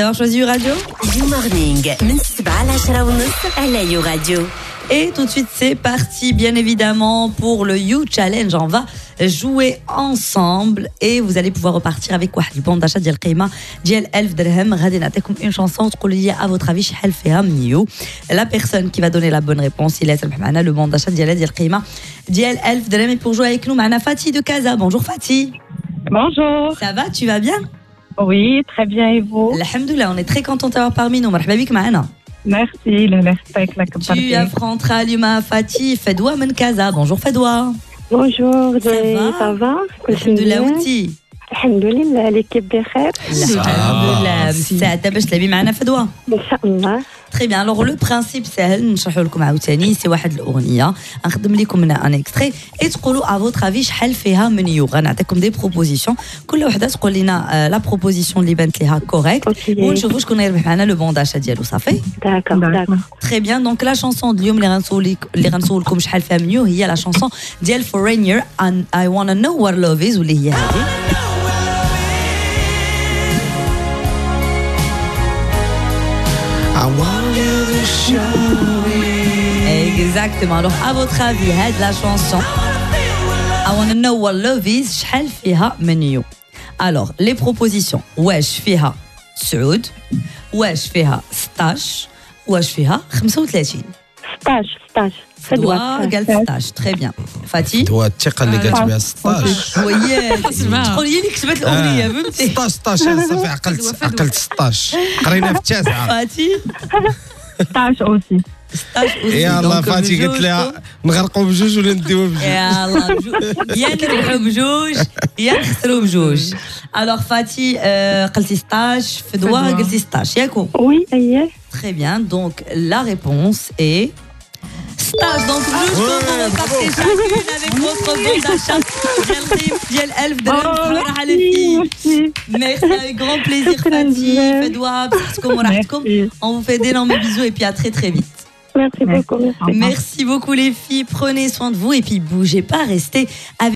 d'avoir choisi Radio. You Morning, من 7 ل 10 ونص على You Radio. Et tout de suite, c'est parti, bien évidemment, pour le You Challenge. On va jouer ensemble et vous allez pouvoir repartir avec le bon d'achat ديال القيمة ديال 1000 درهم. غادي نعطيكم une chanson تقولوا لي à votre avis شحال فيها من يو. La personne qui va donner la bonne réponse, il est معنا le bon d'achat ديال القيمة ديال 1000 درهم. Et pour jouer avec nous, معنا Fatih de Casa. Bonjour Fatih. Bonjour. Ça va, tu vas bien? Oui, très bien, et vous? Alhamdoulilah, on est très content d'avoir parmi nous. مرحبا بك معنا. Merci, le respect, la Tu affronteras Luma Fatih Fedwa من Casa. Bonjour Fedwa. Bonjour, ça va? Alhamdoulilah, وانتي؟ Alhamdoulilah, l'équipe بخير. Alhamdoulilah. ساعة باش تلعبي معنا فدوى. إن شاء الله. Très bien. Alors le principe سهل نشرحه لكم عاوتاني. C'est واحد الأغنية نخدم لكم منها ان extrait et تقولوا à votre avis شحال فيها من يو. غنعطيكم دي بروبوزيسيون كل وحدة تقول لنا لا بروبوزيسيون اللي بانت ليها كوريكت ونشوفوا شكون يربح معنا لو بون داشا ديالو. صافي. D'accord. Très bien. Donc la chanson de اليوم اللي غنسولكم شحال فيها من يو هي la chanson ديال Foreigner and I wanna know what love is واللي هي هذه. Exactement. Alors, à votre avis, la chanson I wanna know what love is, شحال فيها من يو. Alors, les propositions. واش فيها سعود، واش فيها 16، واش فيها 35. 16 فدوى قال 16. Très bien. Fatih. فدوى الثقة اللي قالت بها 16. وياك تقول هي اللي كتبت الأغنية فهمتي. 16 أنا صافي عقلت 16 قرينا في التاسعة. فاتي 16 aussi. يلا فاتي قلت لها نغرقوا بجوج ولا نديوها بجوج. يلا يا نربحوا بجوج يا نخسروا بجوج. Alors Fatih قلتي 16 فدوى قلتي 16 ياكو. Oui, أيه. Très bien, donc la réponse est stage. Donc nous repartez chacune avec votre bon d'achat ديال 1000 درهم راح على الفي. Merci, avec grand plaisir Fatih, فدوى بصحتكم وراحتكم. On vous fait d'énormes bisous et puis à très très vite. Merci beaucoup. Merci beaucoup les filles, prenez soin de vous et puis bougez pas, restez avec